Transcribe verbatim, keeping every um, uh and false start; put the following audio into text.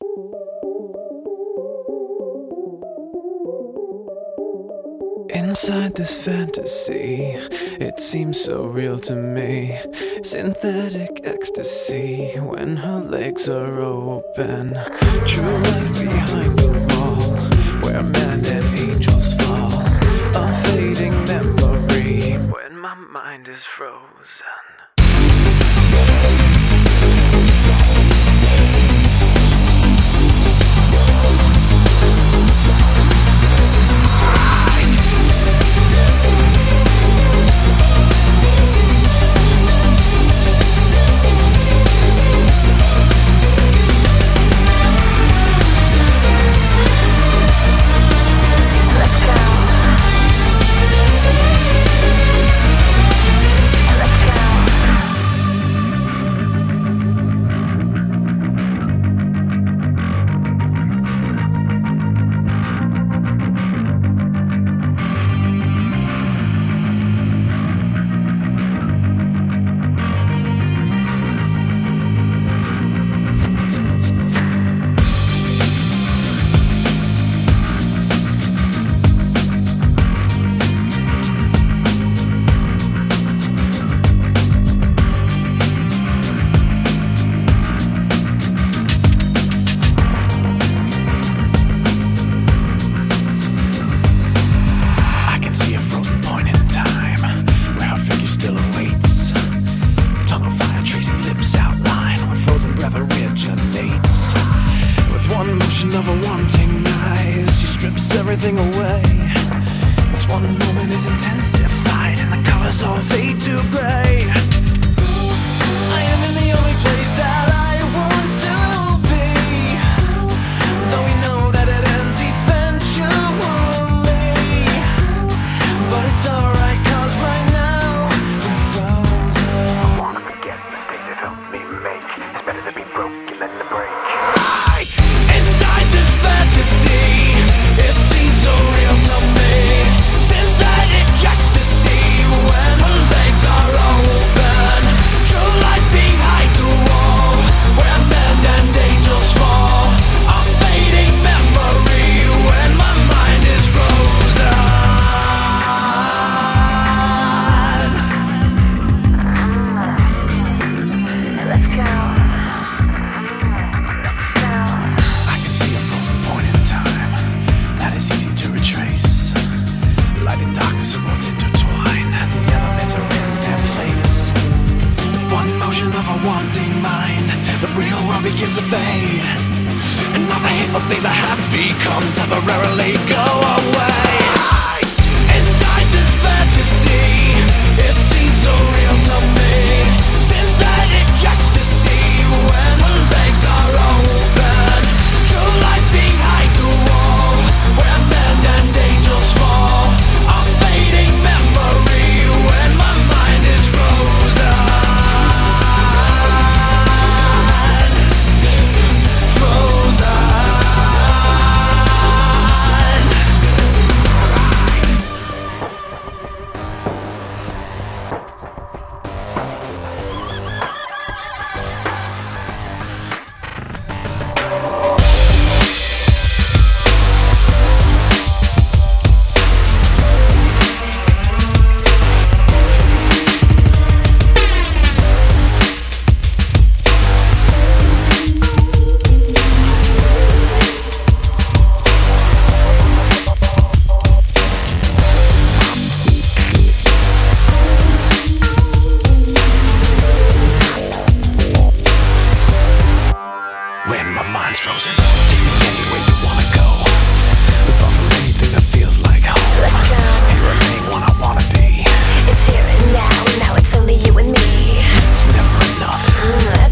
Inside this fantasy, it seems so real to me. Synthetic ecstasy when her legs are open. True life behind the wall, where men and angels fall. A fading memory when my mind is frozen. Of a wanting eyes, she strips everything away. This one moment is intensified and the colors all fade to gray. I am in the only place that I want to be, though we know that it ends eventually. But it's alright, cause right now we're frozen. I wanna forget mistakes that helped me make. It's better to be broken than to break. Fantasy, it seems so real to me. Synthetic ecstasy when her legs are open. True life behind the wall, where men and angels fall. A fading memory when my mind is frozen. Let's go. Light and darkness are both intertwined. The elements are in their place. With one motion of a wanting mind, the real world begins to fade, and all the hateful things I have become temporarily go away. Inside this fantasy, it seems so real to me. Synthetic ecstasy when her legs are open. True life behind the wall, where men and angels fall. A fading memory when my mind is frozen. Frozen. When my mind's frozen, take me anywhere you wanna go. Far from anything that feels like home. Let's go. Here I'm anyone I wanna be. It's here and now, now it's only you and me. It's never enough. Mm.